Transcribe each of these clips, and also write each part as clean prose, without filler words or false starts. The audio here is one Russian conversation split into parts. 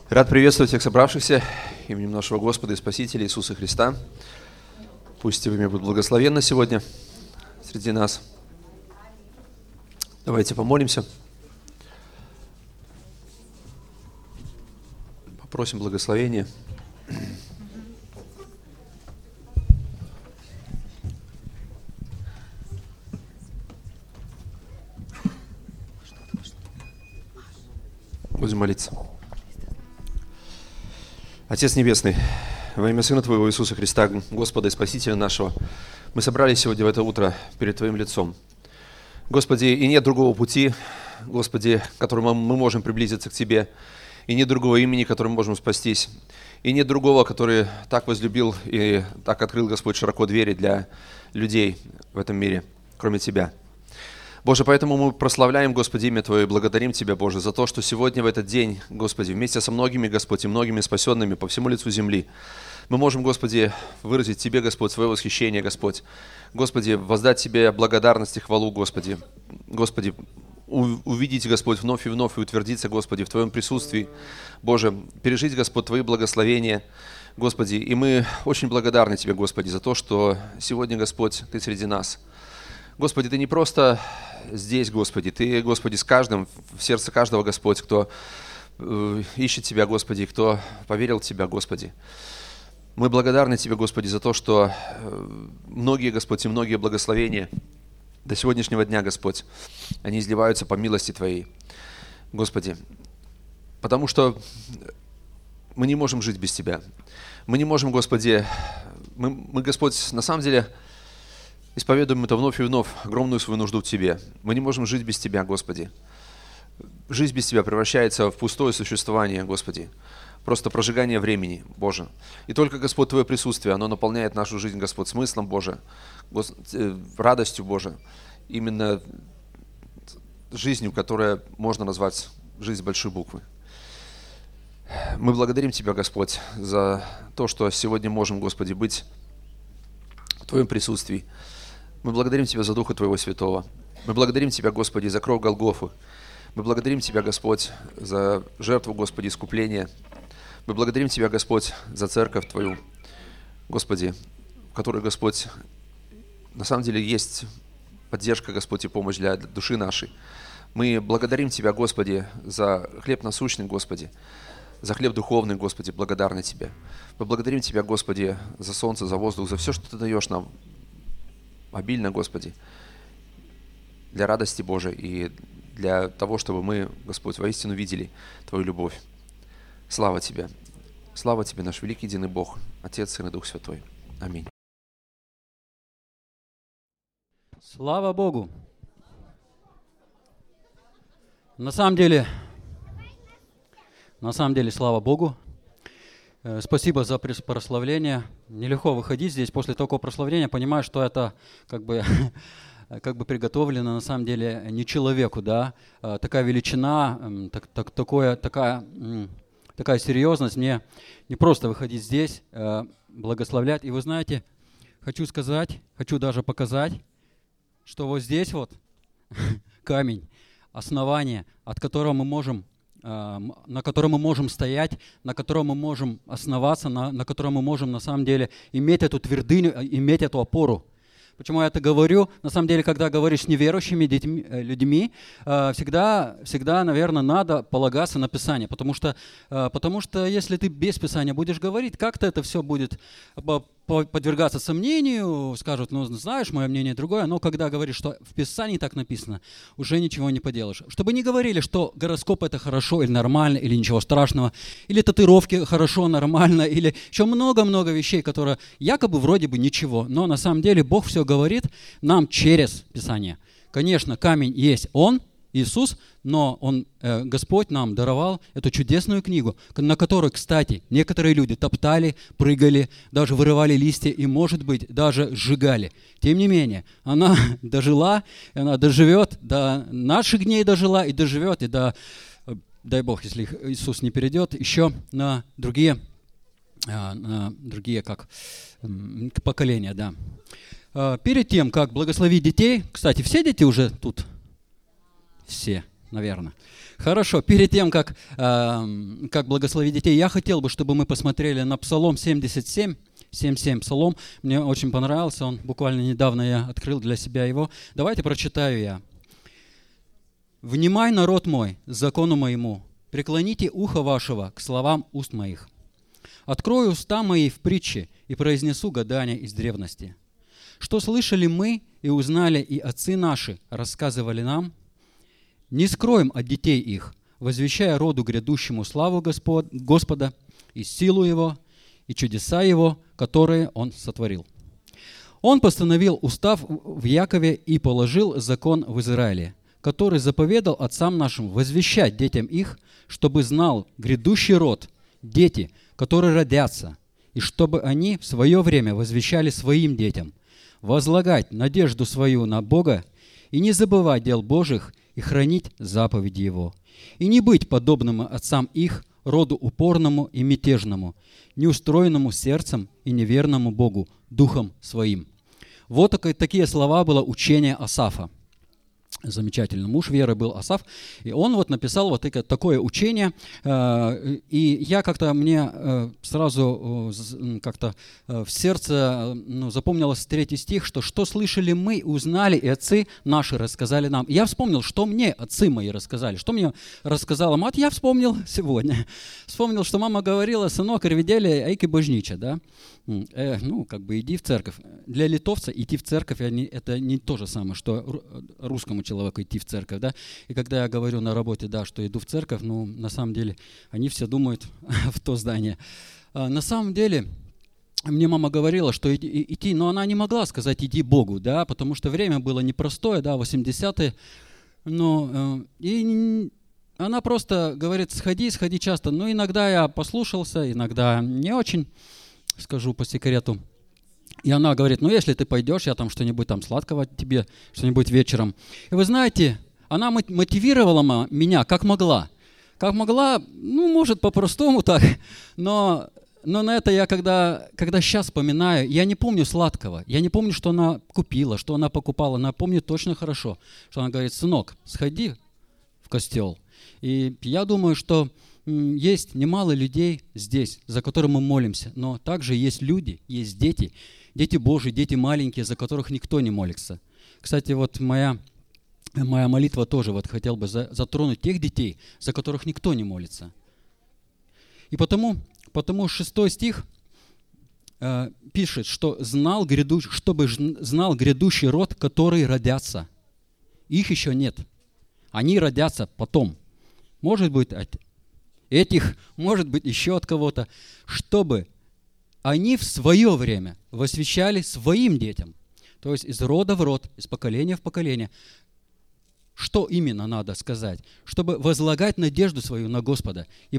Рад приветствовать всех собравшихся именем нашего Господа и Спасителя Иисуса Христа. Пусть Его имя будет благословенно сегодня среди нас. Давайте помолимся. Попросим благословения. Будем молиться. Отец Небесный, во имя Сына Твоего Иисуса Христа, Господа и Спасителя нашего, мы собрались сегодня в это утро перед Твоим лицом. Господи, и нет другого пути, Господи, которым мы можем приблизиться к Тебе, и нет другого имени, которым мы можем спастись, и нет другого, который так возлюбил и так открыл, Господь, широко двери для людей в этом мире, кроме Тебя. Боже, поэтому мы прославляем, Господи, имя Твое и благодарим Тебя, Боже, за то, что сегодня в этот день, Господи, вместе со многими, Господь, и многими спасенными по всему лицу земли, мы можем, Господи, выразить Тебе, Господь, свое восхищение, Господь. Господи, воздать Тебе благодарность и хвалу, Господи. Господи, увидеть, Господь, вновь и вновь и утвердиться, Господи, в Твоем присутствии. Боже, пережить, Господь, Твои благословения, Господи. И мы очень благодарны Тебе, Господи, за то, что сегодня, Господь, Ты среди нас. Господи, Ты не просто здесь, Господи, Ты, Господи, с каждым, в сердце каждого, Господь, кто ищет Тебя, Господи, кто поверил в Тебя, Господи. Мы благодарны Тебе, Господи, за то, что многие, Господь, и многие благословения до сегодняшнего дня, Господь, они изливаются по милости Твоей, Господи, потому что мы не можем жить без Тебя. Мы не можем, Господи, мы, Господь, на самом деле исповедуем это вновь и вновь, огромную свою нужду в Тебе. Мы не можем жить без Тебя, Господи. Жизнь без Тебя превращается в пустое существование, Господи. Просто прожигание времени, Боже. И только, Господь, Твое присутствие, оно наполняет нашу жизнь, Господь, смыслом, Боже, радостью, Боже. Именно жизнью, которая можно назвать жизнь с большой буквы. Мы благодарим Тебя, Господь, за то, что сегодня можем, Господи, быть в Твоем присутствии. Мы благодарим Тебя за Духа Твоего Святого. Мы благодарим Тебя, Господи, за кровь Голгофы. Мы благодарим Тебя, Господь, за жертву, Господи, искупления. Мы благодарим Тебя, Господь, за церковь Твою, Господи, в которой, Господь, на самом деле есть поддержка, Господь, и помощь для души нашей. Мы благодарим Тебя, Господи, за хлеб насущный, Господи, за хлеб духовный, Господи, благодарны Тебе. Мы благодарим Тебя, Господи, за солнце, за воздух, за все, что Ты даешь нам обильно, Господи, для радости Божией и для того, чтобы мы, Господь, воистину видели Твою любовь. Слава Тебе! Слава Тебе, наш великий единый Бог, Отец, Сын и Дух Святой. Аминь. Слава Богу! На самом деле, слава Богу. Спасибо за прославление. Нелегко выходить здесь после такого прославления. Понимаю, что это как бы приготовлено на самом деле не человеку, да. Такая величина, такая серьезность. Мне не просто выходить здесь, благословлять. И вы знаете, хочу даже показать, что вот здесь вот камень, основание, от которого мы можем на котором мы можем стоять, на котором мы можем основаться, на котором мы можем на самом деле иметь эту твердыню, иметь эту опору. Почему я это говорю? На самом деле, когда говоришь с неверующими людьми, всегда, наверное, надо полагаться на Писание, потому что если ты без Писания будешь говорить, как-то это все будет подвергаться сомнению, скажут, ну, знаешь, мое мнение другое, но когда говоришь, что в Писании так написано, уже ничего не поделаешь. Чтобы не говорили, что гороскоп это хорошо или нормально, или ничего страшного, или татуировки хорошо, нормально, или еще много-много вещей, которые якобы вроде бы ничего, но на самом деле Бог все говорит нам через Писание. Конечно, камень есть Он, Иисус, но Господь нам даровал эту чудесную книгу, на которой, кстати, некоторые люди топтали, прыгали, даже вырывали листья и, может быть, даже сжигали. Тем не менее, она дожила, она доживет, до наших дней дожила и доживет, и дай Бог, если Иисус не перейдет, еще на другие поколения. Да. Перед тем, как благословить детей, кстати, все дети уже тут? Все. наверное. Хорошо, перед тем, как благословить детей, я хотел бы, чтобы мы посмотрели на Псалом 77, 77 Псалом. Мне очень понравился, он буквально недавно я открыл для себя его. Давайте прочитаю я. «Внимай, народ мой, закону моему, преклоните ухо вашего к словам уст моих. Открою уста мои в притче и произнесу гадания из древности. Что слышали мы и узнали, и отцы наши рассказывали нам, не скроем от детей их, возвещая роду грядущему славу Господа и силу Его, и чудеса Его, которые Он сотворил. Он постановил устав в Якове и положил закон в Израиле, который заповедал отцам нашим возвещать детям их, чтобы знал грядущий род, дети, которые родятся, и чтобы они в свое время возвещали своим детям, возлагать надежду свою на Бога и не забывать дел Божьих и хранить заповеди Его, и не быть подобным отцам их, роду упорному и мятежному, неустроенному сердцем и неверному Богу, духом своим». Вот такие слова было учение Асафа. Замечательный муж веры был Асаф, и он вот написал вот такое учение, и я как-то, мне сразу как-то в сердце запомнилось 3 стих, что слышали мы, узнали, и отцы наши рассказали нам. И я вспомнил, что мне отцы мои рассказали, что мне рассказала мать, я вспомнил сегодня. Вспомнил, что мама говорила: сынок, ревидели, айки божнича, да? Иди в церковь. Для литовца идти в церковь это не то же самое, что русскому человеку идти в церковь, да. И когда я говорю на работе, да, что иду в церковь, на самом деле они все думают в то здание. На самом деле мне мама говорила, что идти, но она не могла сказать «иди Богу», да, потому что время было непростое, да, 80-е. И она просто говорит: сходи часто. Но иногда я послушался, иногда не очень. Скажу по секрету. И она говорит: если ты пойдешь, я там что-нибудь там сладкого тебе, что-нибудь вечером. И вы знаете, она мотивировала меня как могла. Как могла, может, по-простому так, но на это я, когда сейчас вспоминаю, я не помню сладкого. Я не помню, что она купила, что она покупала. Но я помню точно хорошо, что она говорит: сынок, сходи в костел. И я думаю, что есть немало людей здесь, за которых мы молимся, но также есть люди, есть дети Божьи, дети маленькие, за которых никто не молится. Кстати, вот моя молитва тоже хотел бы затронуть тех детей, за которых никто не молится. И потому 6 стих пишет, что чтобы знал грядущий род, который родятся. Их еще нет. Они родятся потом. Может быть, этих, может быть, еще от кого-то, чтобы они в свое время возвещали своим детям, то есть из рода в род, из поколения в поколение. Что именно надо сказать? Чтобы возлагать надежду свою на Господа и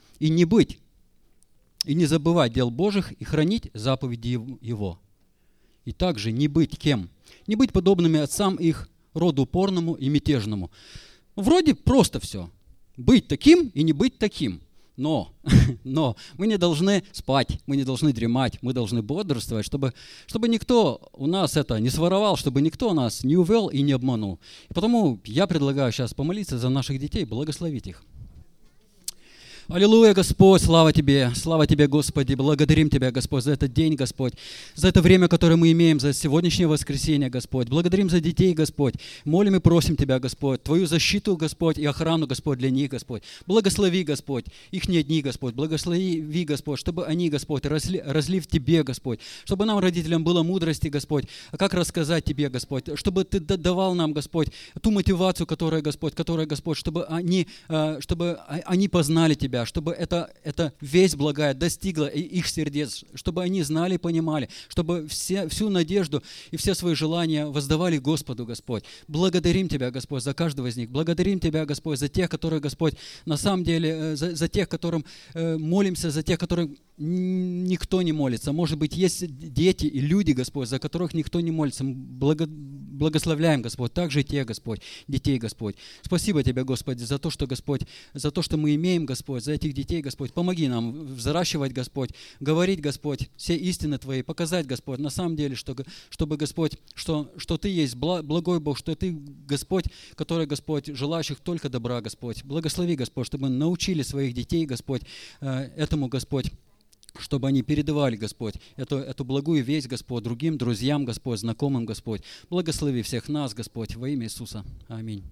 не забывать дел Божьих и хранить заповеди Его. И также не быть кем? Не быть подобными отцам их, роду упорному и мятежному. Вроде просто все. Быть таким и не быть таким. Но мы не должны спать, мы не должны дремать, мы должны бодрствовать, чтобы никто у нас это не своровал, чтобы никто нас не увел и не обманул. И потому я предлагаю сейчас помолиться за наших детей, благословить их. Аллилуйя, Господь, слава Тебе, Господи, благодарим Тебя, Господь, за этот день, Господь, за это время, которое мы имеем, за сегодняшнее воскресенье, Господь. Благодарим за детей, Господь. Молим и просим Тебя, Господь, Твою защиту, Господь, и охрану, Господь, для них, Господь. Благослови, Господь, их дни, Господь, благослови, Господь, чтобы они, Господь, росли в Тебе, Господь, чтобы нам, родителям, было мудрости, Господь, как рассказать Тебе, Господь, чтобы Ты давал нам, Господь, ту мотивацию, которая, Господь, чтобы они познали Тебя, чтобы эта весть благая достигла их сердец, чтобы они знали и понимали, чтобы всю надежду и все свои желания воздавали Господу, Господь. Благодарим Тебя, Господь, за каждого из них. Благодарим Тебя, Господь, за тех, которые, Господь, на самом деле, за тех, которым молимся, за тех, которым никто не молится. Может быть, есть дети и люди, Господь, за которых никто не молится. Благословляем, Господь, также и те, Господь, детей, Господь. Спасибо Тебе, Господи, за то, что, Господь, за то, что мы имеем, Господь, за этих детей, Господь. Помоги нам взращивать, Господь, говорить, Господь, все истины Твои, показать, Господь, на самом деле, чтобы, Господь, что Ты есть благой Бог, что Ты, Господь, который, Господь, желающих только добра, Господь. Благослови, Господь, чтобы мы научили своих детей, Господь, этому, Господь, чтобы они передавали, Господь, эту благую весть, Господь, другим друзьям, Господь, знакомым, Господь. Благослови всех нас, Господь, во имя Иисуса. Аминь.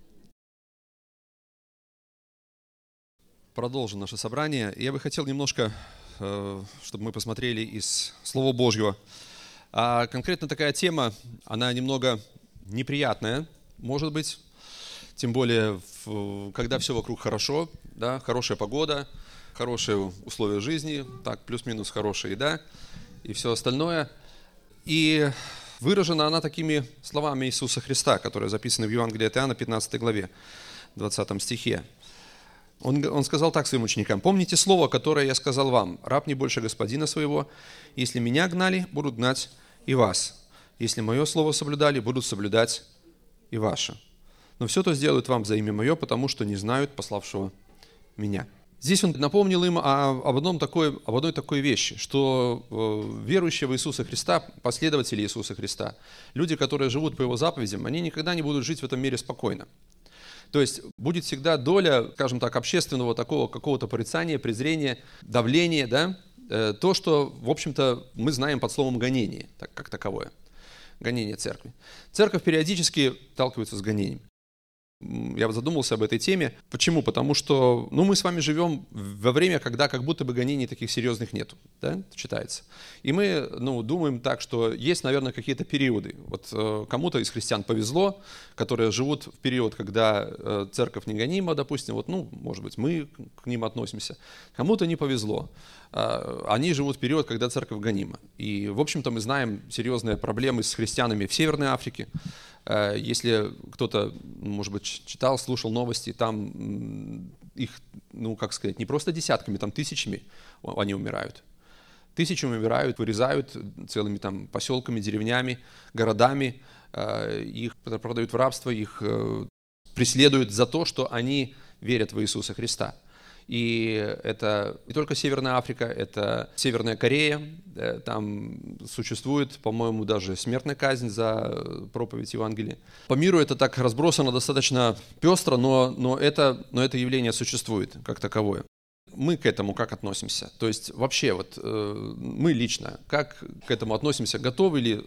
Продолжим наше собрание. Я бы хотел немножко, чтобы мы посмотрели из Слова Божьего. А конкретно такая тема, она немного неприятная, может быть, тем более, когда все вокруг хорошо, да, хорошая погода, хорошие условия жизни, так, плюс-минус хорошая еда и все остальное. И выражена она такими словами Иисуса Христа, которые записаны в Евангелии от Иоанна, 15 главе, 20 стихе. Он сказал так своим ученикам: «Помните слово, которое я сказал вам, раб не больше господина своего. Если меня гнали, будут гнать и вас. Если мое слово соблюдали, будут соблюдать и ваше. Но все то сделают вам за имя мое, потому что не знают пославшего меня». Здесь он напомнил им об одной такой вещи, что верующие в Иисуса Христа, последователи Иисуса Христа, люди, которые живут по Его заповедям, они никогда не будут жить в этом мире спокойно. То есть будет всегда доля, скажем так, общественного такого какого-то порицания, презрения, давления, да? То, что, в общем-то, мы знаем под словом гонение, как таковое, гонение церкви. Церковь периодически сталкивается с гонением. Я задумался об этой теме. Почему? Потому что мы с вами живем во время, когда как будто бы гонений таких серьезных нету, да? Читается. И мы думаем так, что есть, наверное, какие-то периоды. Вот кому-то из христиан повезло, которые живут в период, когда церковь не гонима, допустим, может быть, мы к ним относимся. Кому-то не повезло. Они живут в период, когда церковь гонима. И, в общем-то, мы знаем серьезные проблемы с христианами в Северной Африке. Если кто-то, может быть, читал, слушал новости, там их, не просто десятками, там тысячами они умирают. Тысячами умирают, вырезают целыми там поселками, деревнями, городами, их продают в рабство, их преследуют за то, что они верят в Иисуса Христа. И это не только Северная Африка, это Северная Корея, там существует, по-моему, даже смертная казнь за проповедь Евангелия. По миру это так разбросано достаточно пестро, но это явление существует как таковое. Мы к этому как относимся? То есть вообще мы лично как к этому относимся? Готовы ли,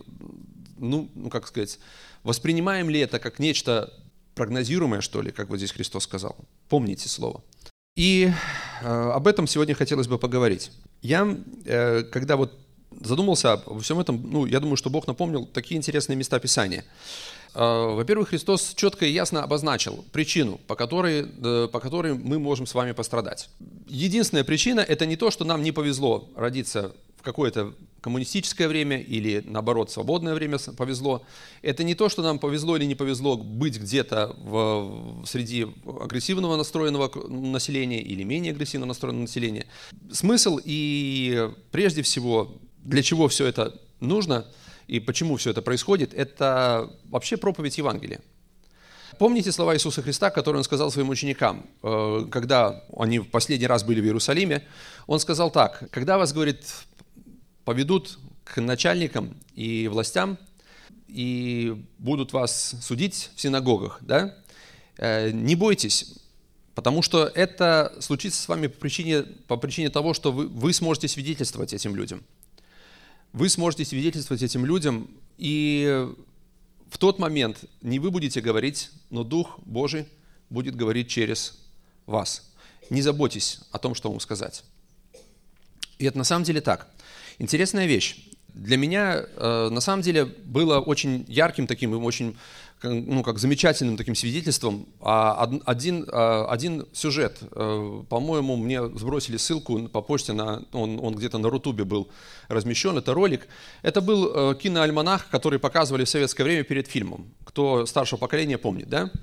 воспринимаем ли это как нечто прогнозируемое, что ли, как вот здесь Христос сказал? Помните слово. И об этом сегодня хотелось бы поговорить. Я, когда задумался обо всем этом, я думаю, что Бог напомнил такие интересные места Писания. Во-первых, Христос четко и ясно обозначил причину, по которой мы можем с вами пострадать. Единственная причина – это не то, что нам не повезло родиться в какое-то коммунистическое время или, наоборот, свободное время повезло. Это не то, что нам повезло или не повезло быть где-то среди агрессивного настроенного населения или менее агрессивно настроенного населения. Смысл и, прежде всего, для чего все это нужно и почему все это происходит, это вообще проповедь Евангелия. Помните слова Иисуса Христа, которые Он сказал своим ученикам, когда они в последний раз были в Иерусалиме? Он сказал так: когда вас, говорит, поведут к начальникам и властям и будут вас судить в синагогах, да? Не бойтесь, потому что это случится с вами по причине того, что вы сможете свидетельствовать этим людям. Вы сможете свидетельствовать этим людям, и в тот момент не вы будете говорить, но Дух Божий будет говорить через вас. Не заботьтесь о том, что вам сказать. И это на самом деле так. Интересная вещь. Для меня на самом деле было очень ярким таким, очень замечательным таким свидетельством один сюжет. По-моему, мне сбросили ссылку по почте, он где-то на Рутубе был размещен, это ролик. Это был киноальманах, который показывали в советское время перед фильмом. Кто старшего поколения помнит, да?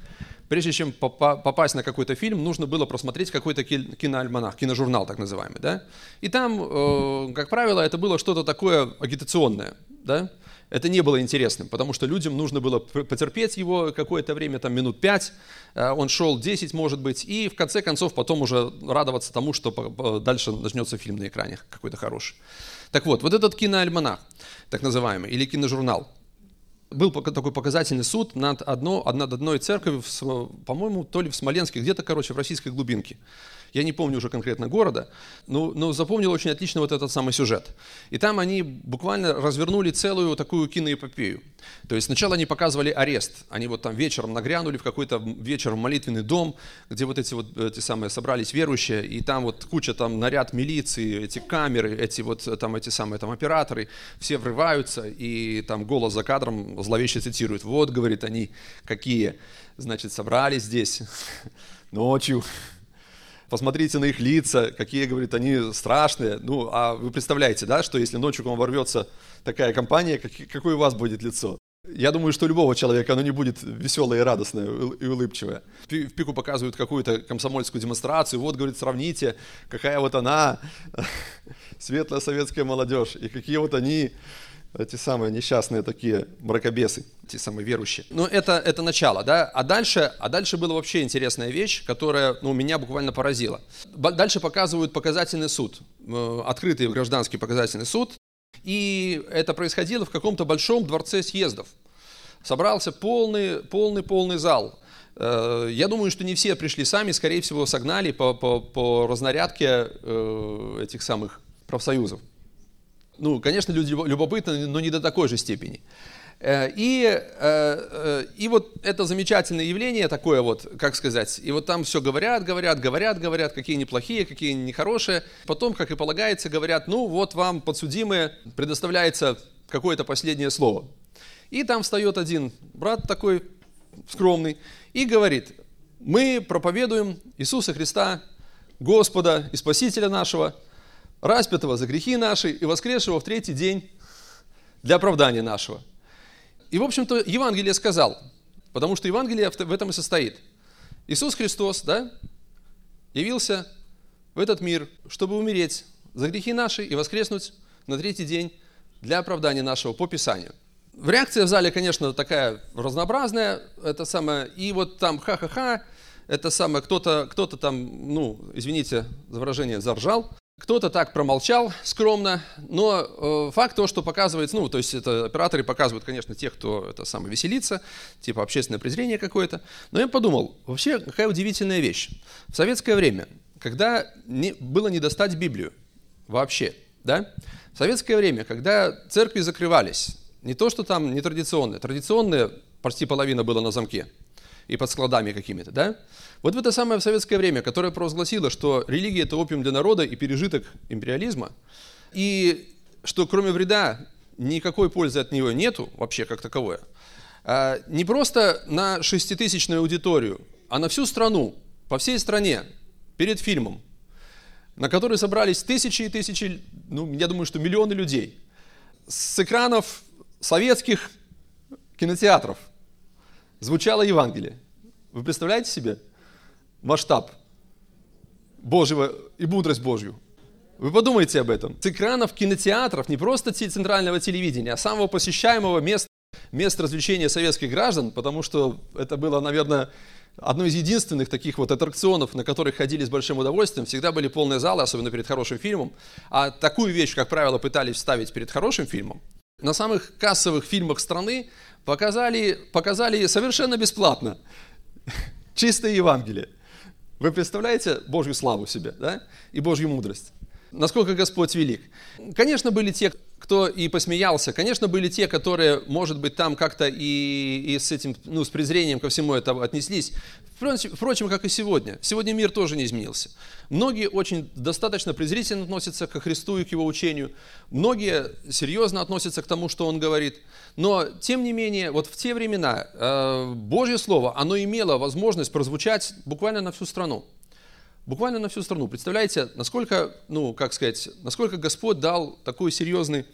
прежде чем попасть на какой-то фильм, нужно было просмотреть какой-то киноальманах, киножурнал так называемый, да? И там, как правило, это было что-то такое агитационное, да? Это не было интересным, потому что людям нужно было потерпеть его какое-то время, там минут 5, он шел 10, может быть, и в конце концов потом уже радоваться тому, что дальше начнется фильм на экране какой-то хороший. Так вот этот киноальманах, так называемый, или киножурнал, был такой показательный суд над одной церковью, по-моему, то ли в Смоленске, где-то, в российской глубинке. Я не помню уже конкретно города, но запомнил очень отлично вот этот самый сюжет. И там они буквально развернули целую такую киноэпопею. То есть сначала они показывали арест. Они вот там вечером нагрянули в какой-то вечер в молитвенный дом, где вот эти самые собрались верующие, и там вот куча там наряд милиции, эти камеры, эти самые операторы, все врываются, и там голос за кадром зловеще цитирует. Вот, говорит, они какие, значит, собрались здесь ночью. Посмотрите на их лица, какие, говорит, они страшные. Ну, а вы представляете, да, что если ночью к вам ворвется такая компания, какое у вас будет лицо? Я думаю, что у любого человека оно не будет веселое и радостное, и улыбчивое. В пику показывают какую-то комсомольскую демонстрацию. Вот, говорит, сравните, какая вот она, светлая советская молодежь, и какие вот они, эти самые несчастные такие мракобесы, те самые верующие. Ну, это начало, да? А дальше была вообще интересная вещь, которая, меня буквально поразила. Дальше показывают показательный суд, открытый гражданский показательный суд, и это происходило в каком-то большом дворце съездов. Собрался полный зал. Я думаю, что не все пришли сами, скорее всего, согнали по разнарядке этих самых профсоюзов. Ну, конечно, люди любопытны, но не до такой же степени. И вот это замечательное явление такое вот, как сказать, и вот там все говорят, какие неплохие, какие нехорошие. Потом, как и полагается, говорят, ну вот вам, подсудимые, предоставляется какое-то последнее слово. И там встает один брат такой скромный и говорит, мы проповедуем Иисуса Христа, Господа и Спасителя нашего, распятого за грехи наши и воскресшего в третий день для оправдания нашего. И, в общем-то, Евангелие сказал, потому что Евангелие в этом и состоит. Иисус Христос, да, явился в этот мир, чтобы умереть за грехи наши и воскреснуть на третий день для оправдания нашего по Писанию. Реакция в зале, конечно, такая разнообразная, это самое, и вот там ха-ха-ха, это самое, кто-то там, извините за выражение, заржал. Кто-то так промолчал скромно, но факт то, что показывает, то есть это операторы показывают, конечно, тех, кто это самое веселится, типа общественное презрение какое-то. Но я подумал, вообще какая удивительная вещь. В советское время, когда было не достать Библию вообще, да, в советское время, когда церкви закрывались, не то, что там традиционные почти половина была на замке и под складами какими-то, да, вот в это самое советское время, которое провозгласило, что религия – это опиум для народа и пережиток империализма, и что кроме вреда никакой пользы от нее нету вообще как таковое, не просто на 6-тысячную аудиторию, а на всю страну, по всей стране, перед фильмом, на который собрались тысячи и тысячи, я думаю, что миллионы людей, с экранов советских кинотеатров звучало Евангелие. Вы представляете себе масштаб Божьего и мудрость Божью? Вы подумайте об этом. С экранов кинотеатров, не просто центрального телевидения, а самого посещаемого места развлечения советских граждан, потому что это было, наверное, одно из единственных таких вот аттракционов, на которых ходили с большим удовольствием. Всегда были полные залы, особенно перед хорошим фильмом. А такую вещь, как правило, пытались вставить перед хорошим фильмом. На самых кассовых фильмах страны показали совершенно бесплатно чистое Евангелие. Вы представляете Божью славу себе, да? И Божью мудрость? Насколько Господь велик. Конечно, были те, кто и посмеялся. Конечно, были те, которые, может быть, там как-то и с этим, с презрением ко всему этому отнеслись. Впрочем, как и сегодня. Сегодня мир тоже не изменился. Многие очень достаточно презрительно относятся ко Христу и к Его учению. Многие серьезно относятся к тому, что Он говорит. Но, тем не менее, вот в те времена Божье Слово, оно имело возможность прозвучать буквально на всю страну. Буквально на всю страну. Представляете, насколько Господь дал такой серьезный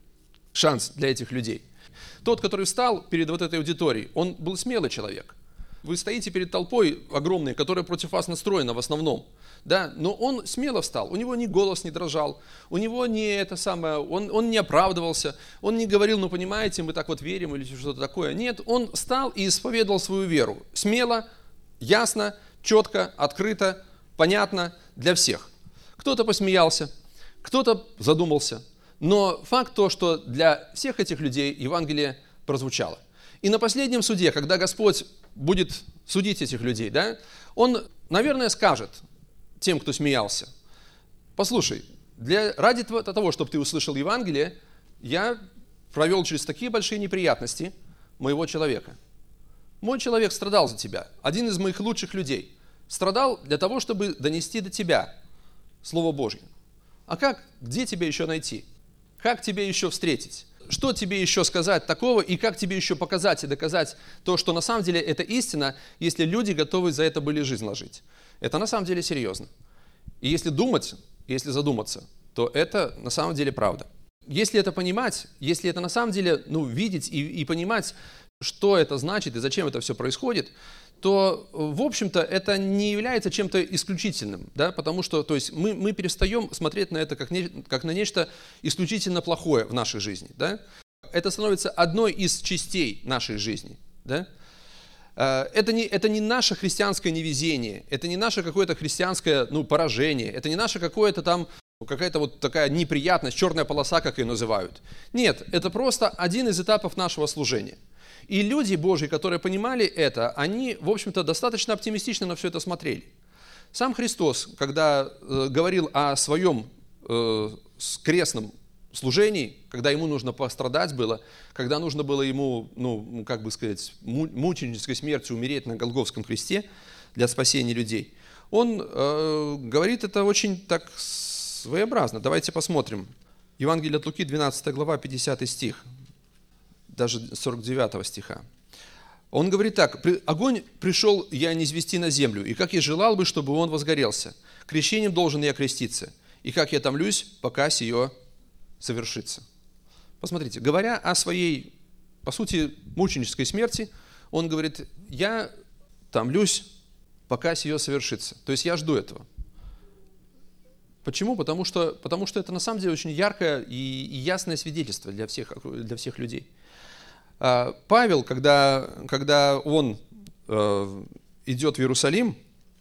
шанс для этих людей. Тот, который встал перед вот этой аудиторией, он был смелый человек. Вы стоите перед толпой огромной, которая против вас настроена в основном. Да? Но он смело встал, у него ни голос не дрожал, у него не это самое, он не оправдывался, он не говорил, ну понимаете, мы так вот верим или что-то такое. Нет, он встал и исповедовал свою веру. Смело, ясно, четко, открыто, понятно для всех. Кто-то посмеялся, кто-то задумался. Но факт то, что для всех этих людей Евангелие прозвучало. И на последнем суде, когда Господь будет судить этих людей, да, Он, наверное, скажет тем, кто смеялся: послушай, ради того, чтобы ты услышал Евангелие, я провел через такие большие неприятности моего человека. Мой человек страдал за тебя, один из моих лучших людей. Страдал для того, чтобы донести до тебя Слово Божье. А где тебя еще найти? Как тебе еще встретить? Что тебе еще сказать такого, и как тебе еще показать и доказать то, что на самом деле это истина, если люди готовы за это были жизнь ложить? Это на самом деле серьезно. И если думать, если задуматься, то это на самом деле правда. Если это понимать, если это на самом деле видеть и понимать, что это значит и зачем это все происходит, то, в общем-то, это не является чем-то исключительным, да? Потому что то есть мы перестаем смотреть на это как на нечто исключительно плохое в нашей жизни. Да? Это становится одной из частей нашей жизни. Да? Это не наше христианское невезение, это не наше какое-то христианское поражение, это не наше какое-то там какая-то вот такая неприятность, черная полоса, как ее называют. Нет, это просто один из этапов нашего служения. И люди Божьи, которые понимали это, они, в общем-то, достаточно оптимистично на все это смотрели. Сам Христос, когда говорил о своем крестном служении, когда ему нужно пострадать было, когда нужно было ему, мученической смертью умереть на Голгофском кресте для спасения людей, он говорит это очень так своеобразно. Давайте посмотрим. Евангелие от Луки, 12 глава, 50 стих, даже 49 стиха. Он говорит так: «Огонь пришел я низвести на землю, и как я желал бы, чтобы он возгорелся. Крещением должен я креститься, и как я томлюсь, пока сие совершится». Посмотрите, говоря о своей, по сути, мученической смерти, он говорит: я томлюсь, пока сие совершится. То есть я жду этого. Почему? Потому что это на самом деле очень яркое и ясное свидетельство для всех людей. Павел, когда он идет в Иерусалим,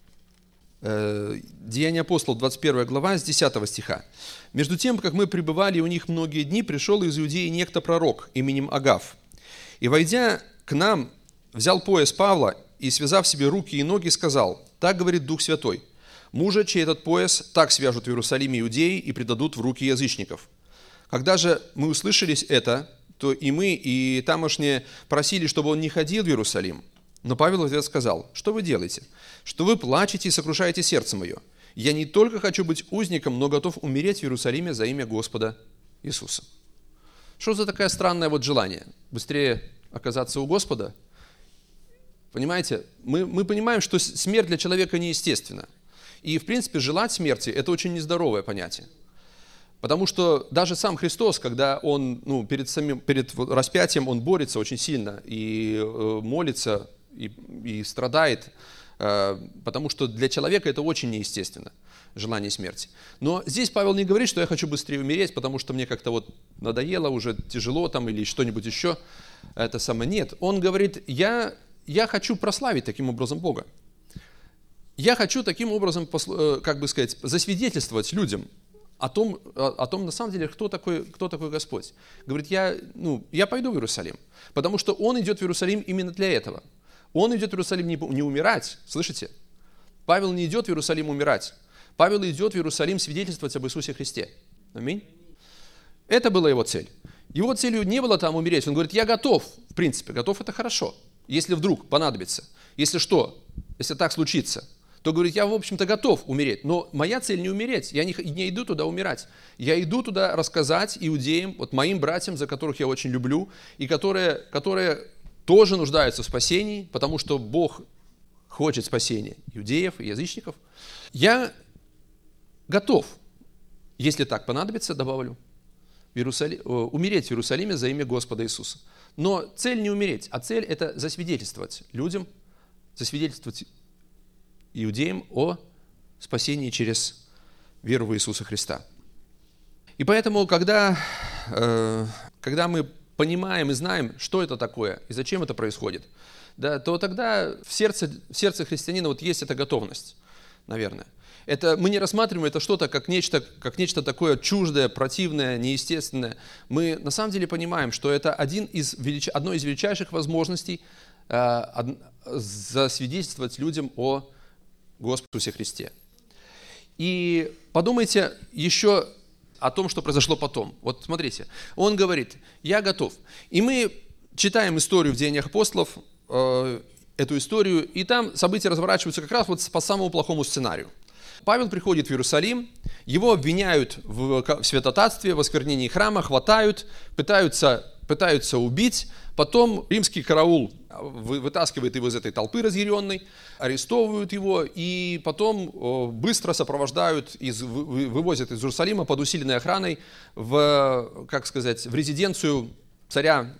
Деяния апостолов, 21 глава, с 10 стиха. «Между тем, как мы пребывали у них многие дни, пришел из Иудеи некто пророк именем Агав. И, войдя к нам, взял пояс Павла и, связав себе руки и ноги, сказал: так говорит Дух Святой, мужа, чей этот пояс, так свяжут в Иерусалиме иудеи и предадут в руки язычников. Когда же мы услышались это, то и мы, и тамошние просили, чтобы он не ходил в Иерусалим. Но Павел в ответ сказал: что вы делаете? Что вы плачете и сокрушаете сердце мое? Я не только хочу быть узником, но готов умереть в Иерусалиме за имя Господа Иисуса». Что за такое странное желание? Быстрее оказаться у Господа? Понимаете, мы понимаем, что смерть для человека неестественна. И, в принципе, желать смерти – это очень нездоровое понятие. Потому что даже сам Христос, когда он перед распятием, он борется очень сильно и молится, и страдает, потому что для человека это очень неестественно, желание смерти. Но здесь Павел не говорит, что я хочу быстрее умереть, потому что мне как-то надоело, уже тяжело там или что-нибудь еще. Это самое. Нет, он говорит: я хочу прославить таким образом Бога. Я хочу таким образом, засвидетельствовать людям о том, на самом деле, кто такой Господь. Говорит: я пойду в Иерусалим, потому что Он идет в Иерусалим именно для этого. Он идет в Иерусалим не умирать, слышите? Павел не идет в Иерусалим умирать. Павел идет в Иерусалим свидетельствовать об Иисусе Христе. Аминь. Это была его цель. Его целью не было там умереть. Он говорит: я готов, в принципе, готов — это хорошо. Если вдруг понадобится, если так случится, то, говорит, я, в общем-то, готов умереть. Но моя цель не умереть. Я не иду туда умирать. Я иду туда рассказать иудеям, моим братьям, за которых я очень люблю, и которые тоже нуждаются в спасении, потому что Бог хочет спасения иудеев и язычников. Я готов, если так понадобится, добавлю, умереть в Иерусалиме за имя Господа Иисуса. Но цель не умереть, а цель — это засвидетельствовать людям засвидетельствовать иудеям о спасении через веру в Иисуса Христа. И поэтому, когда мы понимаем и знаем, что это такое и зачем это происходит, да, то тогда в сердце христианина вот есть эта готовность, наверное. Мы не рассматриваем это что-то как нечто такое чуждое, противное, неестественное. Мы на самом деле понимаем, что это одно из величайших возможностей засвидетельствовать людям о Господе Иисусе Христе. И подумайте еще о том, что произошло потом. Вот смотрите, он говорит: «Я готов». И мы читаем историю в Деяниях апостолов, эту историю, и там события разворачиваются как раз вот по самому плохому сценарию. Павел приходит в Иерусалим, его обвиняют в святотатстве, в осквернении храма, хватают, пытаются убить. Потом римский караул вытаскивает его из этой толпы разъяренной, арестовывают его и потом быстро сопровождают, вывозят из Иерусалима под усиленной охраной в резиденцию царя,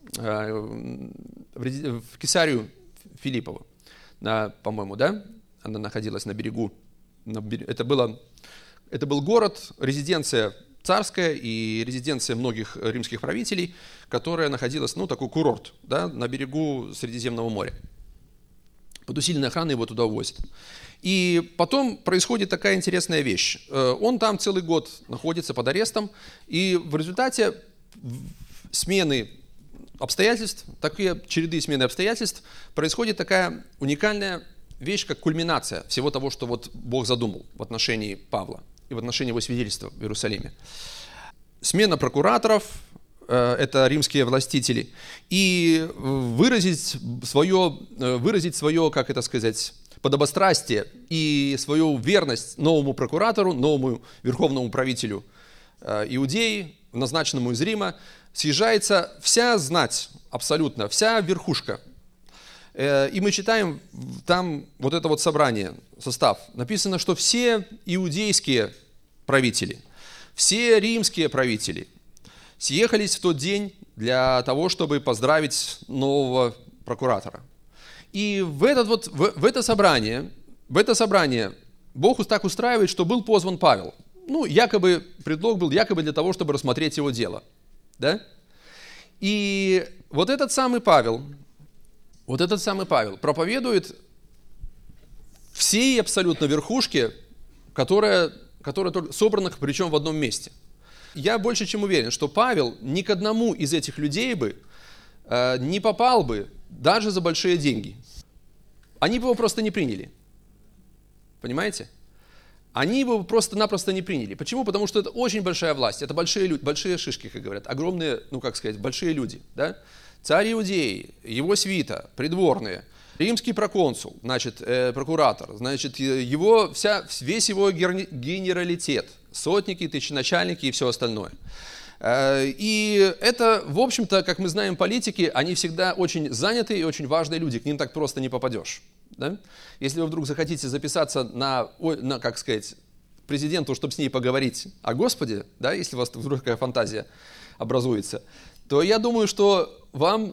в Кесарию Филиппову, по-моему, да? Она находилась на берегу. Это был город, резиденция царская и резиденция многих римских правителей, которая находилась, такой курорт, да, на берегу Средиземного моря. Под усиленной охраной его туда увозят. И потом происходит такая интересная вещь. Он там целый год находится под арестом, и в результате смены обстоятельств, такие череды смены обстоятельств, происходит такая уникальная вещь, как кульминация всего того, что вот Бог задумал в отношении Павла и в отношении его свидетельства в Иерусалиме. Смена прокураторов, это римские властители, и выразить свое, подобострастие и свою верность новому прокуратору, новому верховному правителю Иудеи, назначенному из Рима, съезжается вся знать, абсолютно, вся верхушка. И мы читаем там вот это вот собрание, состав. Написано, что все иудейские правители, все римские правители съехались в тот день для того, чтобы поздравить нового прокуратора. И в это собрание Бог так устраивает, что был позван Павел. Предлог был якобы для того, чтобы рассмотреть его дело. Да? И вот этот самый Павел проповедует всей абсолютно верхушке, которая собранных причем в одном месте. Я больше чем уверен, что Павел ни к одному из этих людей бы не попал бы даже за большие деньги. Они бы его просто не приняли. Понимаете? Они его просто-напросто не приняли. Почему? Потому что это очень большая власть, это большие шишки, как говорят, огромные, большие люди, да? Царь Иудеи, его свита, придворные, римский проконсул, прокуратор, весь его генералитет, сотники, тысяченачальники и все остальное. И это, в общем-то, как мы знаем, политики, они всегда очень занятые и очень важные люди, к ним так просто не попадешь. Да? Если вы вдруг захотите записаться на президенту, чтобы с ней поговорить о Господе, да, если у вас вдруг такая фантазия образуется, то я думаю, что вам,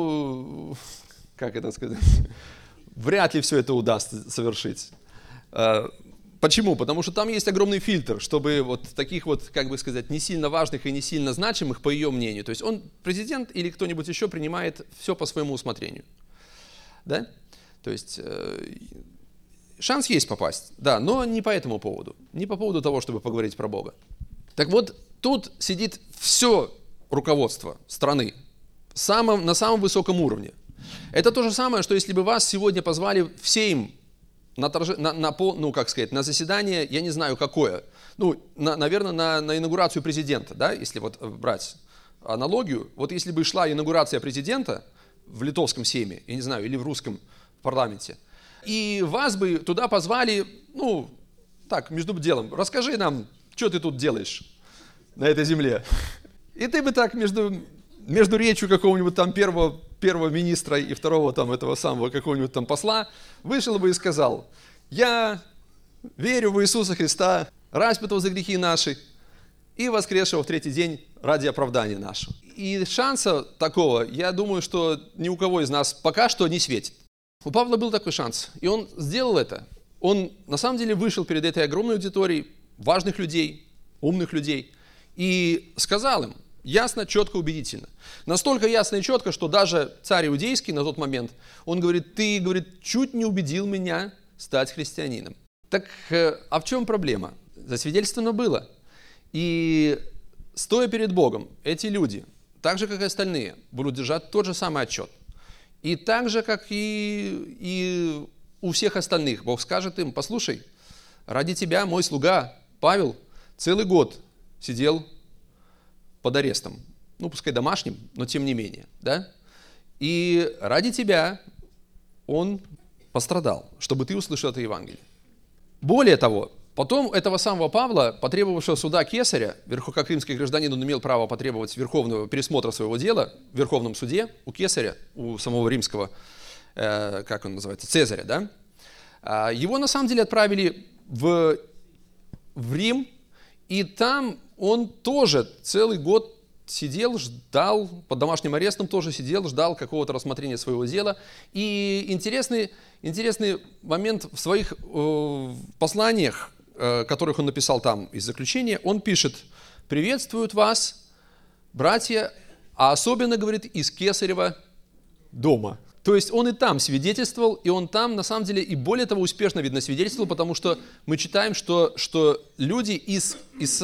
вряд ли все это удастся совершить. Почему? Потому что там есть огромный фильтр, чтобы вот таких вот, не сильно важных и не сильно значимых, по ее мнению. То есть он, президент или кто-нибудь еще, принимает все по своему усмотрению. Да? То есть шанс есть попасть, да, но не по этому поводу. Не по поводу того, чтобы поговорить про Бога. Так вот, тут сидит все руководство страны на самом высоком уровне. Это то же самое, что если бы вас сегодня позвали в Сейм на заседание, я не знаю какое, наверное, на инаугурацию президента, да, если вот брать аналогию, вот если бы шла инаугурация президента в литовском Сейме, я не знаю, или в русском парламенте, и вас бы туда позвали, между делом, расскажи нам, что ты тут делаешь на этой земле. И ты бы так между речью какого-нибудь там первого министра и второго там этого самого какого-нибудь там посла вышел бы и сказал: «Я верю в Иисуса Христа, распятого за грехи наши и воскресшего в третий день ради оправдания нашего». И шанса такого, я думаю, что ни у кого из нас пока что не светит. У Павла был такой шанс, и он сделал это. Он на самом деле вышел перед этой огромной аудиторией важных людей, умных людей, и сказал им ясно, четко, убедительно. Настолько ясно и четко, что даже царь иудейский на тот момент, он говорит, ты, говорит, чуть не убедил меня стать христианином. Так, а в чем проблема? Засвидетельствовано было. И стоя перед Богом, эти люди, так же, как и остальные, будут держать тот же самый отчет. И так же, как и у всех остальных, Бог скажет им, послушай, ради тебя мой слуга Павел целый год сидел под арестом. Ну, пускай домашним, но тем не менее. Да? И ради тебя он пострадал, чтобы ты услышал это Евангелие. Более того, потом этого самого Павла, потребовавшего суда кесаря, как римский гражданин, он имел право потребовать верховного пересмотра своего дела в Верховном суде у кесаря, у самого римского, как он называется, Цезаря, да? Его на самом деле отправили в Рим, и там он тоже целый год сидел, ждал, под домашним арестом тоже сидел, ждал какого-то рассмотрения своего дела. И интересный момент в своих посланиях, которых он написал там из заключения, он пишет: «Приветствуют вас, братья, а особенно, говорит, из Кесарева дома». То есть он и там свидетельствовал, и он там, на самом деле, и более того, успешно, видно, свидетельствовал, потому что мы читаем, что люди из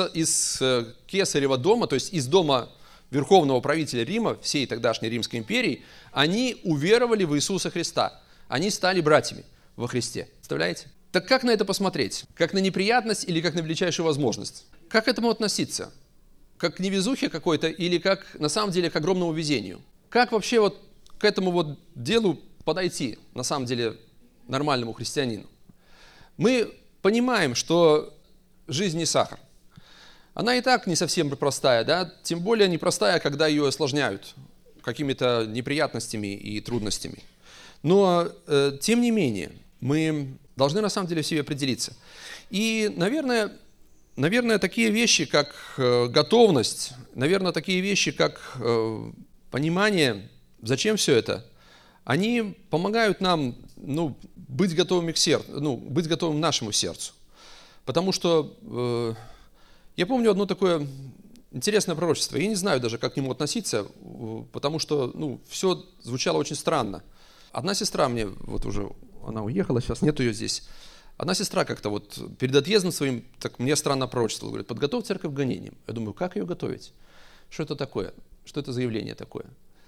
Кесарева дома, то есть из дома верховного правителя Рима, всей тогдашней Римской империи, они уверовали в Иисуса Христа. Они стали братьями во Христе. Представляете? Так как на это посмотреть? Как на неприятность или как на величайшую возможность? Как к этому относиться? Как к невезухе какой-то или как, на самом деле, к огромному везению? Как вообще вот к этому вот делу подойти, на самом деле, нормальному христианину? Мы понимаем, что жизнь не сахар. Она и так не совсем простая, да? Тем более непростая, когда ее осложняют какими-то неприятностями и трудностями. Но, тем не менее, мы должны на самом деле в себе определиться. И, наверное, такие вещи, как готовность, наверное, такие вещи, как понимание, зачем все это, они помогают нам, быть готовыми к сердцу, быть готовым к нашему сердцу. Потому что я помню одно такое интересное пророчество. Я не знаю даже, как к нему относиться, потому что все звучало очень странно. Одна сестра мне, вот уже она уехала, сейчас нет ее здесь. Одна сестра как-то вот перед отъездом своим, так мне странно пророчествовала, говорит: подготовь церковь к гонениям. Я думаю, как ее готовить? Что это такое? Что это за явление такое?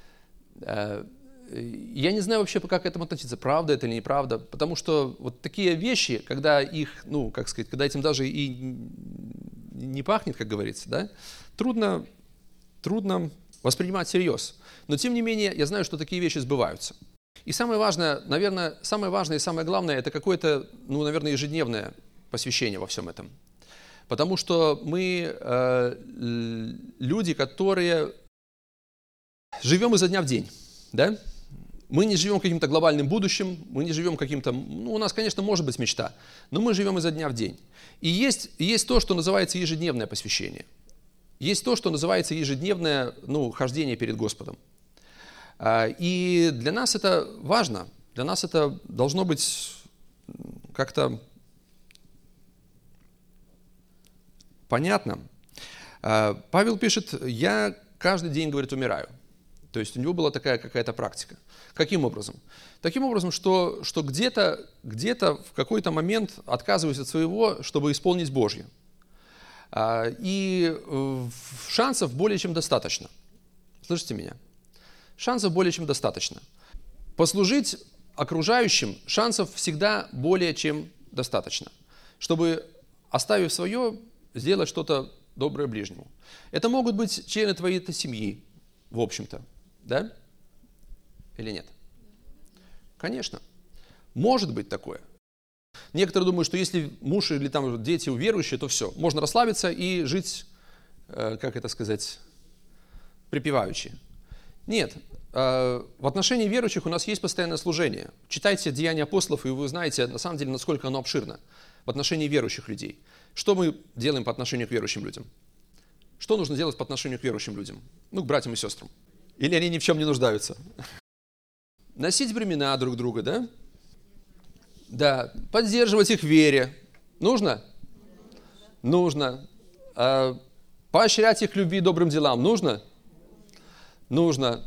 Я не знаю вообще, как к этому относиться, правда это или неправда, потому что вот такие вещи, когда их, когда этим даже и не пахнет, как говорится, да, трудно воспринимать всерьез. Но тем не менее, я знаю, что такие вещи сбываются. И самое важное, наверное, и самое главное, это какое-то, наверное, ежедневное посвящение во всем этом. Потому что мы люди, которые живем изо дня в день, да? Мы не живем каким-то глобальным будущим, мы не живем каким-то... у нас, конечно, может быть мечта, но мы живем изо дня в день. И есть то, что называется ежедневное посвящение. Есть то, что называется ежедневное хождение перед Господом. И для нас это важно, для нас это должно быть как-то понятно. Павел пишет: «Я каждый день, говорит, умираю». То есть у него была такая какая-то практика. Каким образом? Таким образом, что где-то в какой-то момент отказываюсь от своего, чтобы исполнить Божье. И шансов более чем достаточно. Слышите меня? Шансов более чем достаточно. Послужить окружающим шансов всегда более чем достаточно, чтобы, оставив свое, сделать что-то доброе ближнему. Это могут быть члены твоей семьи, в общем-то. Да? Или нет? Конечно. Может быть такое. Некоторые думают, что если муж или там дети верующие, то все, можно расслабиться и жить, припеваючи. Нет. В отношении верующих у нас есть постоянное служение. Читайте Деяния апостолов, и вы узнаете, на самом деле, насколько оно обширно в отношении верующих людей. Что мы делаем по отношению к верующим людям? Что нужно делать по отношению к верующим людям? К братьям и сестрам. Или они ни в чем не нуждаются? Носить бремена друг друга, да? Да, поддерживать их в вере. Нужно? Нужно. Поощрять их к любви и добрым делам. Нужно? Нужно.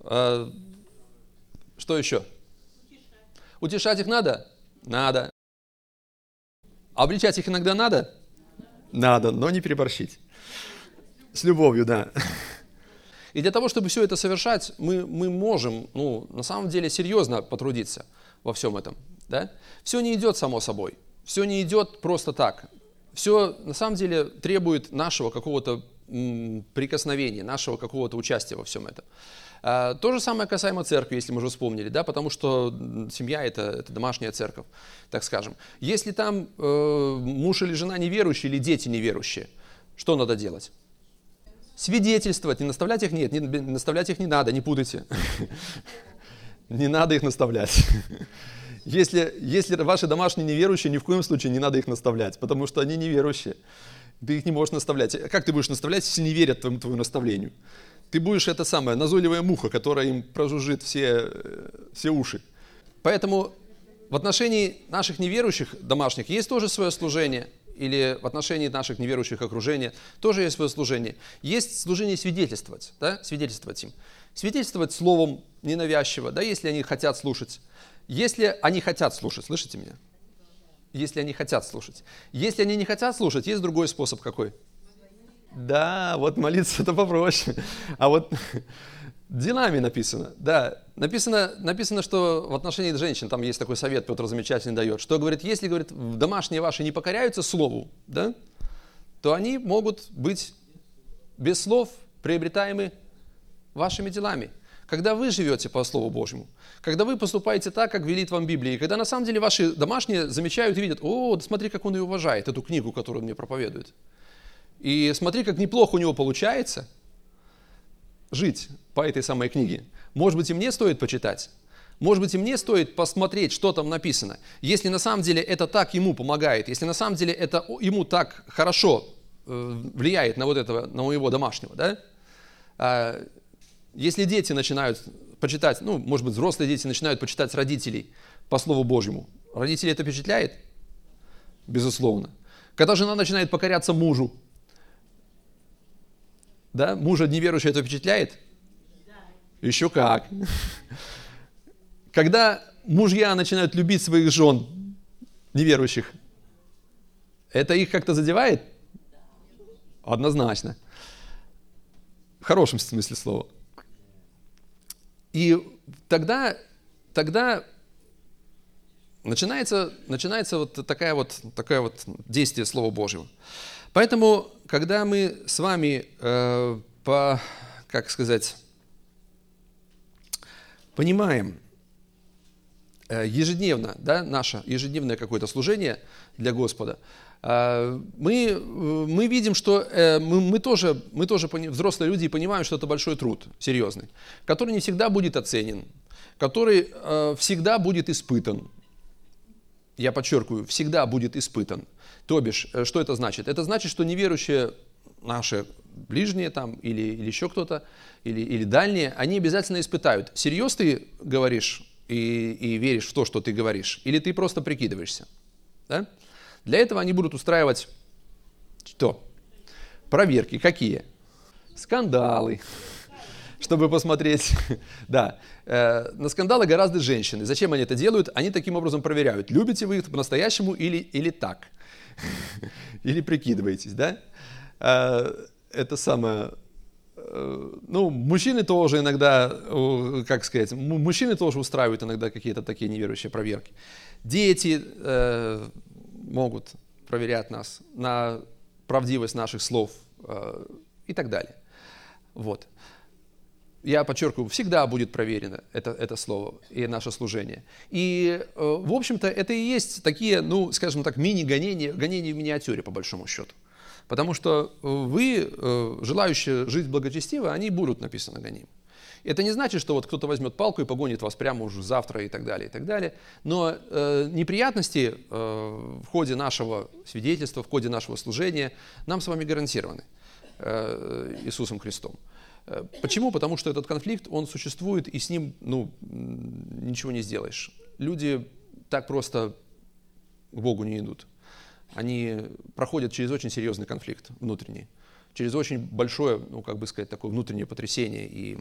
Что еще? Утешать их надо? Надо. Обличать их иногда надо? Надо, но не переборщить. С любовью, да. И для того, чтобы все это совершать, мы можем, на самом деле, серьезно потрудиться во всем этом. Да? Все не идет само собой. Все не идет просто так. Все, на самом деле, требует нашего какого-то прикосновения, нашего какого-то участия во всем этом. То же самое касаемо церкви, если мы уже вспомнили, да, потому что семья это домашняя церковь, так скажем. Если там муж или жена неверующие, или дети неверующие, что надо делать? Свидетельствовать, не наставлять их, нет, наставлять их не надо, не путайте. Не надо их наставлять. Если ваши домашние неверующие, ни в коем случае не надо их наставлять, потому что они неверующие. Ты их не можешь наставлять. Как ты будешь наставлять, если не верят твоему наставлению? Ты будешь назойливая муха, которая им прожужжит все уши. Поэтому в отношении наших неверующих домашних есть тоже свое служение, или в отношении наших неверующих окружения тоже есть свое служение. Есть служение свидетельствовать, да? Свидетельствовать им. Свидетельствовать словом ненавязчиво, да, если они хотят слушать. Если они хотят слушать, слышите меня? Если они хотят слушать. Если они не хотят слушать, есть другой способ какой? Да, вот молиться это попроще. А вот делами написано. Да, написано, что в отношении женщин, там есть такой совет, Петр замечательный дает, что говорит, если, говорит, домашние ваши не покоряются слову, да, то они могут быть без слов приобретаемы вашими делами. Когда вы живете по Слову Божьему, когда вы поступаете так, как велит вам Библия, и когда на самом деле ваши домашние замечают и видят, да смотри, как он ее уважает, эту книгу, которую он мне проповедует. И смотри, как неплохо у него получается жить по этой самой книге. Может быть, и мне стоит почитать. Может быть, и мне стоит посмотреть, что там написано. Если на самом деле это так ему помогает, если на самом деле это ему так хорошо влияет на на моего домашнего, да? Если дети начинают почитать, может быть, взрослые дети начинают почитать родителей по Слову Божьему, родителей это впечатляет? Безусловно. Когда жена начинает покоряться мужу, да, мужа неверующего это впечатляет? Еще как. Когда мужья начинают любить своих жен неверующих, это их как-то задевает? Однозначно. В хорошем смысле слова. И тогда начинается вот такое вот действие Слова Божьего. Поэтому, когда мы с вами, понимаем ежедневно, да, наше ежедневное какое-то служение для Господа, мы видим, что мы тоже взрослые люди и понимаем, что это большой труд, серьезный, который не всегда будет оценен, который всегда будет испытан. Я подчеркиваю, всегда будет испытан. То бишь, что это значит? Это значит, что неверующие наши ближние там, или еще кто-то, или дальние, они обязательно испытают, серьезно ты говоришь и веришь в то, что ты говоришь, или ты просто прикидываешься. Да? Для этого они будут устраивать что? Проверки. Какие? Скандалы. Чтобы посмотреть. Да. На скандалы гораздо женщины. Зачем они это делают? Они таким образом проверяют, любите вы их по-настоящему или так. Или прикидываетесь, да? Это самое... мужчины тоже иногда, мужчины тоже устраивают иногда какие-то такие неверующие проверки. Дети могут проверять нас на правдивость наших слов и так далее. Вот. Я подчеркиваю, всегда будет проверено это слово и наше служение. И, в общем-то, это и есть такие, скажем так, мини-гонения, гонения в миниатюре, по большому счету. Потому что вы, желающие жить благочестиво, они будут написаны гоним. Это не значит, что вот кто-то возьмет палку и погонит вас прямо уже завтра и так далее, и так далее. Но неприятности в ходе нашего свидетельства, в ходе нашего служения нам с вами гарантированы Иисусом Христом. Почему? Потому что этот конфликт, он существует, и с ним ничего не сделаешь. Люди так просто к Богу не идут. Они проходят через очень серьезный конфликт внутренний, через очень большое, такое внутреннее потрясение и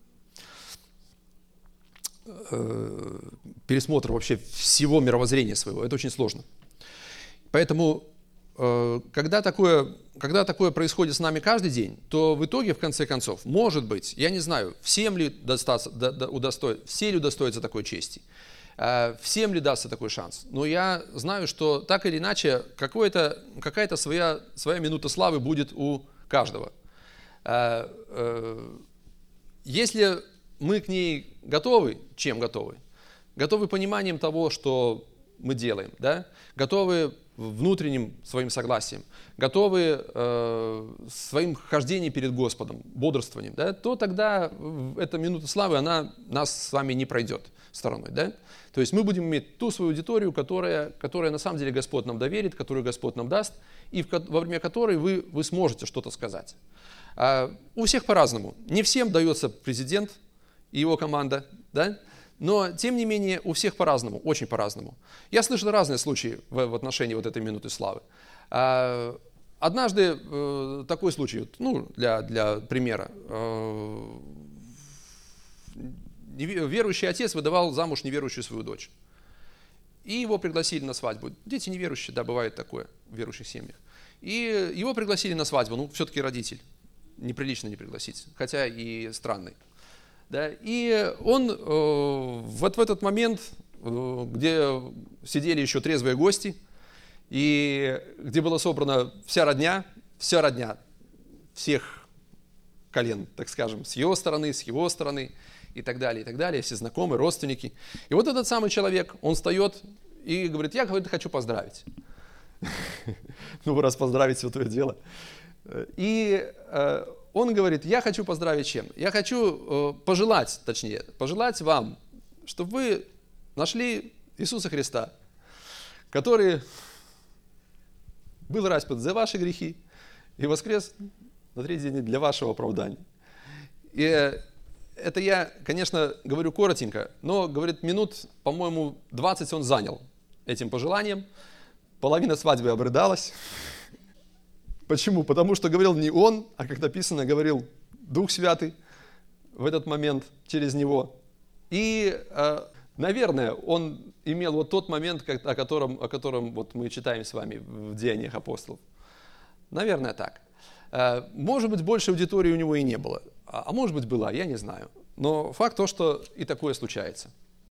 пересмотр вообще всего мировоззрения своего. Это очень сложно. Поэтому, когда такое происходит с нами каждый день, то в итоге, в конце концов, может быть, я не знаю, всем ли удостоится такой чести, всем ли дастся такой шанс. Но я знаю, что так или иначе какая-то своя минута славы будет у каждого. Если мы к ней готовы, чем готовы? Готовы пониманием того, что мы делаем, да? Готовы внутренним своим согласием, готовы своим хождением перед Господом, бодрствованием, да? То тогда эта минута славы, она нас с вами не пройдет стороной. Да? То есть мы будем иметь ту свою аудиторию, которая на самом деле Господь нам доверит, которую Господь нам даст, и во время которой вы сможете что-то сказать. У всех по-разному. Не всем дается президент и его команда, да? Но, тем не менее, у всех по-разному, очень по-разному. Я слышал разные случаи в отношении вот этой минуты славы. Однажды такой случай, для примера. Верующий отец выдавал замуж неверующую свою дочь. И его пригласили на свадьбу. Дети неверующие, да, бывает такое в верующих семьях. И его пригласили на свадьбу, все-таки родитель. Неприлично не пригласить, хотя и странный. Да, и он вот в этот момент, где сидели еще трезвые гости, и где была собрана вся родня всех колен, так скажем, с его стороны, и так далее, все знакомые, родственники. И вот этот самый человек, он встает и говорит: я, хочу поздравить. Раз поздравить, святое дело. И он говорит: я хочу поздравить чем? Я хочу пожелать вам, чтобы вы нашли Иисуса Христа, который был распят за ваши грехи и воскрес на третий день для вашего оправдания. И это я, конечно, говорю коротенько, но, говорит, минут, по-моему, 20 он занял этим пожеланием. Половина свадьбы обрыдалась. Почему? Потому что говорил не он, а, как написано, говорил Дух Святый в этот момент через него. И, наверное, он имел вот тот момент, о котором вот мы читаем с вами в Деяниях апостолов. Наверное, так. Может быть, больше аудитории у него и не было. А может быть, была, я не знаю. Но факт то, что и такое случается.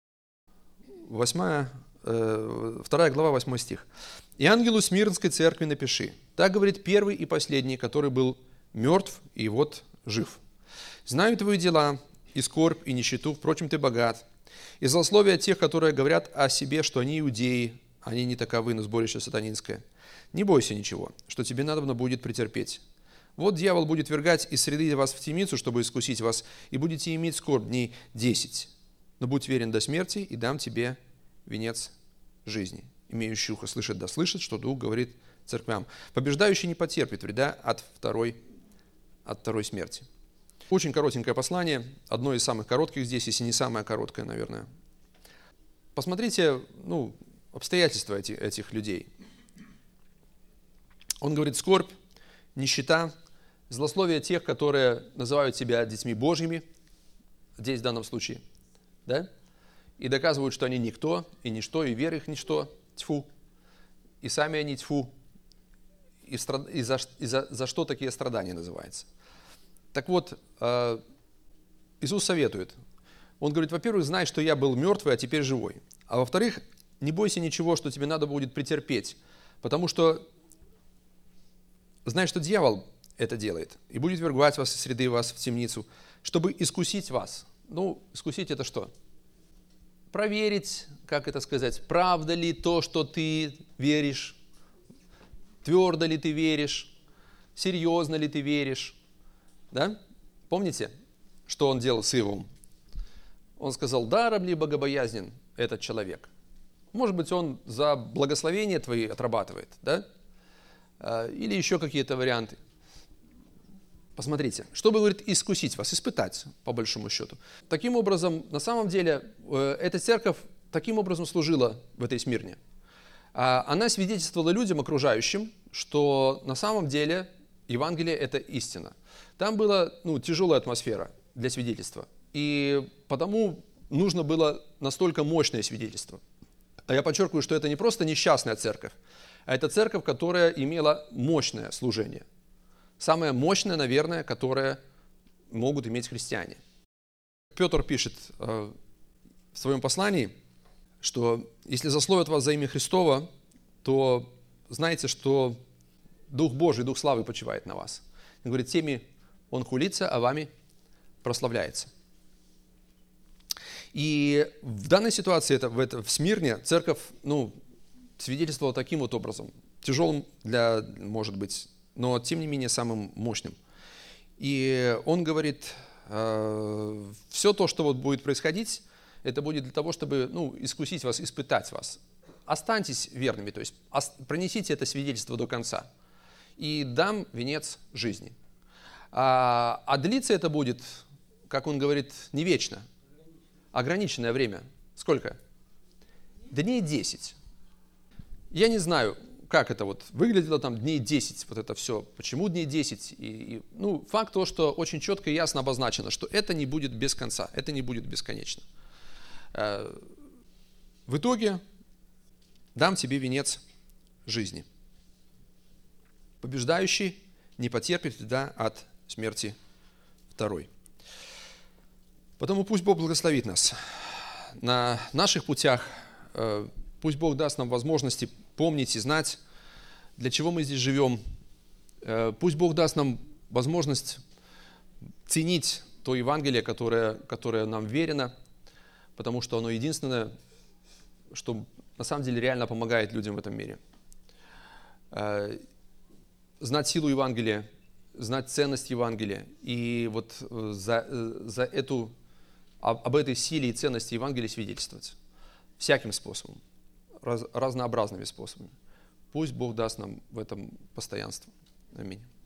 2 глава, 8 стих. «И ангелу Смирнской церкви напиши: так говорит первый и последний, который был мертв и вот жив. Знаю твои дела, и скорбь, и нищету, впрочем, ты богат. И злословие тех, которые говорят о себе, что они иудеи, они не таковы, но сборище сатанинское. Не бойся ничего, что тебе надобно будет претерпеть. Вот дьявол будет вергать из среды вас в темницу, чтобы искусить вас, и будете иметь скорбь дней 10. Но будь верен до смерти, и дам тебе венец жизни. Имеющий ухо слышит да слышит, что Дух говорит церквям. Побеждающий не потерпит вреда от второй смерти». Очень коротенькое послание, одно из самых коротких здесь, если не самое короткое, наверное. Посмотрите, обстоятельства этих людей. Он говорит: скорбь, нищета, злословие тех, которые называют себя детьми Божьими, здесь в данном случае, да? И доказывают, что они никто и ничто, и вера их ничто, тьфу, и сами они тьфу, и за что такие страдания называются. Так вот, Иисус советует. Он говорит: во-первых, знай, что я был мертвый, а теперь живой. А во-вторых, не бойся ничего, что тебе надо будет претерпеть, потому что знай, что дьявол это делает, и будет вергать вас из среды вас в темницу, чтобы искусить вас. Искусить это что? Проверить, как это сказать, правда ли то, что ты веришь, твердо ли ты веришь, серьезно ли ты веришь. Да? Помните, что он делал с Иовом? Он сказал: даром ли богобоязнен этот человек? Может быть, он за благословения твои отрабатывает, да? Или еще какие-то варианты. Посмотрите, чтобы, говорит, искусить вас, испытать, по большому счету. Таким образом, на самом деле, эта церковь таким образом служила в этой Смирне. она свидетельствовала людям, окружающим, что на самом деле Евангелие – это истина. Там была тяжелая атмосфера для свидетельства, и потому нужно было настолько мощное свидетельство. А я подчеркиваю, что это не просто несчастная церковь, а это церковь, которая имела мощное служение. Самое мощное, наверное, которое могут иметь христиане. Петр пишет в своем послании, что если засловят вас за имя Христово, то знайте, что Дух Божий, Дух славы почивает на вас. Он говорит, теми он хулится, а вами прославляется. И в данной ситуации, в Смирне, церковь свидетельствовала таким вот образом. Тяжелым может быть, но тем не менее самым мощным. И он говорит, все то, что будет происходить, это будет для того, чтобы искусить вас, испытать вас. Останьтесь верными, то есть пронесите это свидетельство до конца. И дам венец жизни. А длиться это будет, как он говорит, не вечно. Ограниченное время. Сколько? Дней 10. Я не знаю, как это выглядело там дней 10, вот это все. Почему дней 10? Факт то, что очень четко и ясно обозначено, что это не будет без конца, это не будет бесконечно. В итоге дам тебе венец жизни. Побеждающий не потерпит вреда от смерти второй. Потому пусть Бог благословит нас на наших путях. Пусть Бог даст нам возможности помнить и знать, для чего мы здесь живем. Пусть Бог даст нам возможность ценить то Евангелие, которое нам верено, потому что оно единственное, что на самом деле реально помогает людям в этом мире. Знать силу Евангелия, знать ценность Евангелия. И об этой силе и ценности Евангелия свидетельствовать. Всяким способом, разнообразными способами. Пусть Бог даст нам в этом постоянство. Аминь.